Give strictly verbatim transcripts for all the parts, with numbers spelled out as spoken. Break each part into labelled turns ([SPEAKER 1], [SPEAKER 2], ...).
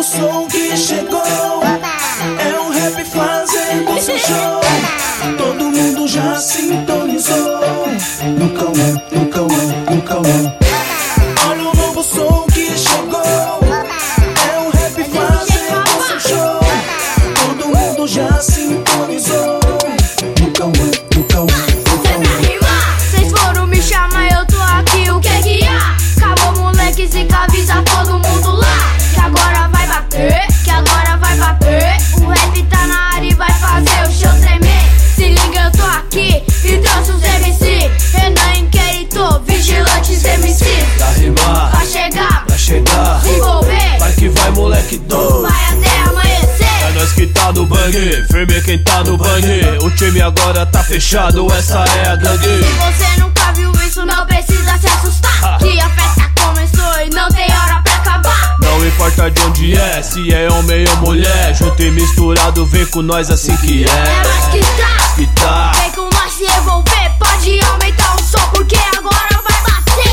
[SPEAKER 1] novo som que chegou. É um rap fazendo seu show. Todo mundo já sintonizou. No Cauã, no Cauã, no Cauã. Olha o novo som que chegou. É um rap fazendo seu show. Todo mundo já sintonizou. No Cauã, no Cauã, no Cauã.
[SPEAKER 2] Vocês foram me chamar, eu tô aqui, o que que há? Acabou, moleque, se avisa todo mundo lá. Que agora vai bater, que agora vai bater. O rap tá na área e vai fazer o show tremer. Se liga, eu tô aqui e trouxe os M C. Renan Inquérito, Vigilantes M C.
[SPEAKER 1] Pra rimar,
[SPEAKER 2] Vai chegar,
[SPEAKER 1] pra chegar,
[SPEAKER 2] se envolver.
[SPEAKER 1] vai que vai, moleque doido.
[SPEAKER 2] Vai até amanhecer.
[SPEAKER 1] É nós que tá no bang, firme quem tá no bang. O time agora tá fechado, essa é a gangue.
[SPEAKER 2] Se você nunca viu isso, não precisa se assustar. Que a festa começou e não tem hora pra acabar.
[SPEAKER 1] Não importa de onde é, se é homem ou mulher. Junto e misturado, vem com nós assim que
[SPEAKER 2] É
[SPEAKER 1] é.
[SPEAKER 2] nós que tá,
[SPEAKER 1] Que tá.
[SPEAKER 2] vem com nós se envolver. Pode aumentar o som porque agora vai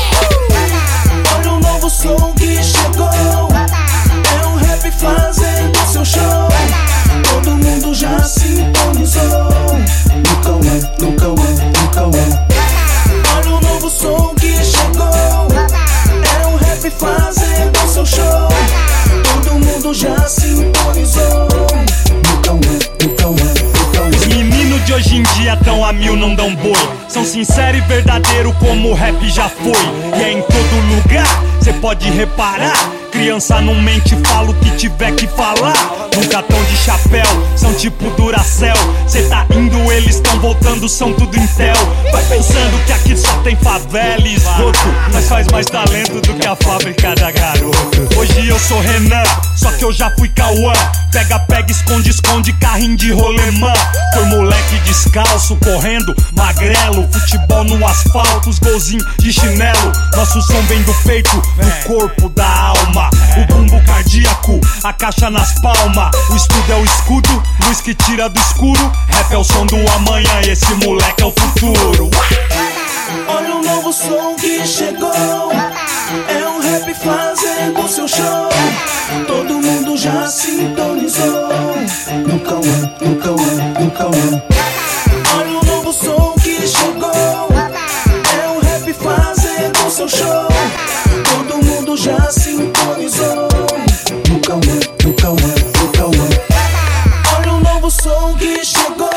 [SPEAKER 2] bater.
[SPEAKER 1] Olha o novo som que chegou. É um rap fazendo seu show. Todo mundo já sintonizou. No Cauã, no Cauã, no Cauã. Olha o novo som que chegou. É um rap fazendo seu show. Todo mundo já sintonizou. No Cauã, no Cauã, no Cauã.
[SPEAKER 3] Os meninos de hoje em dia tão a mil, não dão boi. São sinceros e verdadeiros como o rap já foi. E é em todo lugar, cê pode reparar. Criança não mente, fala o que tiver que falar. Nunca tão de chapéu, são tipo Duracell. Cê tá indo, eles tão voltando, são tudo Intel. Vai pensando que aqui só tem favela e esgoto, mas faz mais talento do que a fábrica da garoto. Hoje eu sou Renan, só que eu já fui Cauã. Pega, pega, esconde, esconde, carrinho de rolemã. Foi moleque descalço, correndo, magrelo. Futebol no asfalto, os golzinhos de chinelo. Nosso som vem do peito, do corpo, da alma. O bumbo cardíaco, a caixa nas palmas. O estudo é o escudo, luz que tira do escuro. Rap é o som do amanhã e esse moleque é o futuro.
[SPEAKER 1] Olha o novo som que chegou. É um rap fazendo seu show. Todo mundo já sintonizou. No Cauã, no Cauã, no Cauã. Olha o novo som que chegou. É um rap fazendo seu show. Todo mundo já sintonizou. No Cauã, no Cauã, no Cauã. Olha o novo som que chegou.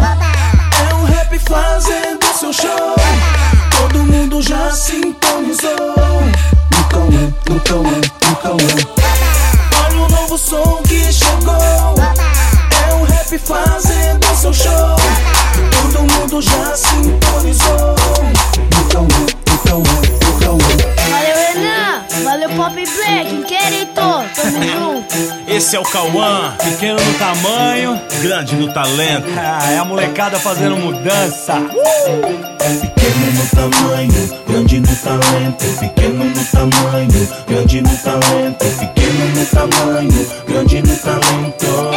[SPEAKER 1] É um rap fazendo seu show. Todo mundo já sintonizou. No Cauã, no Cauã, no Cauã. Olha o novo som que chegou. É um rap fazendo seu show. Todo mundo já sintonizou. No Cauã, no Cauã, no Cauã.
[SPEAKER 2] Valeu, Renan. Valeu, Pop Black, Inquérito. Tamo junto.
[SPEAKER 3] Esse é o Cauã, pequeno no tamanho,
[SPEAKER 4] Grande no talento.
[SPEAKER 3] ah, é a molecada fazendo mudança.
[SPEAKER 1] Pequeno no tamanho, grande no talento. Pequeno no tamanho, grande no talento. Pequeno no tamanho, grande no talento.